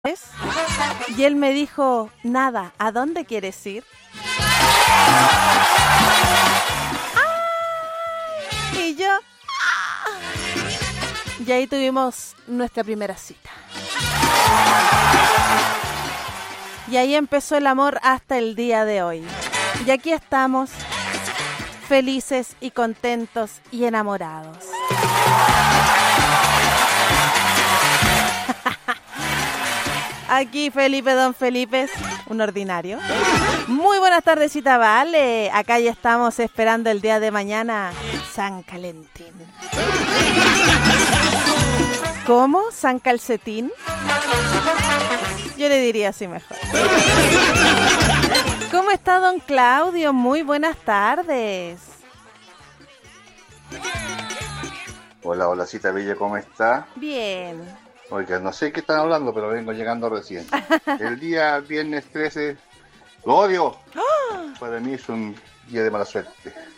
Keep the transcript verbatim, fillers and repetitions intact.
y él me dijo, nada, ¿a dónde quieres ir? ¡Ay! Y yo, ¡ah! Y ahí tuvimos nuestra primera cita. Y ahí empezó el amor hasta el día de hoy. Y aquí estamos, felices y contentos y enamorados. Aquí Felipe, don Felipe, un ordinario. Muy buenas tardecita, vale. Acá ya estamos esperando el día de mañana, San Calentín. ¿Cómo? ¿San Calcetín? Yo le diría así mejor. ¿Cómo está don Claudio? Muy buenas tardes. Hola, hola, Cita Villa, ¿cómo está? Bien. Oiga, no sé qué están hablando, pero vengo llegando recién. El día viernes trece, lo odio. Para mí es un día de mala suerte.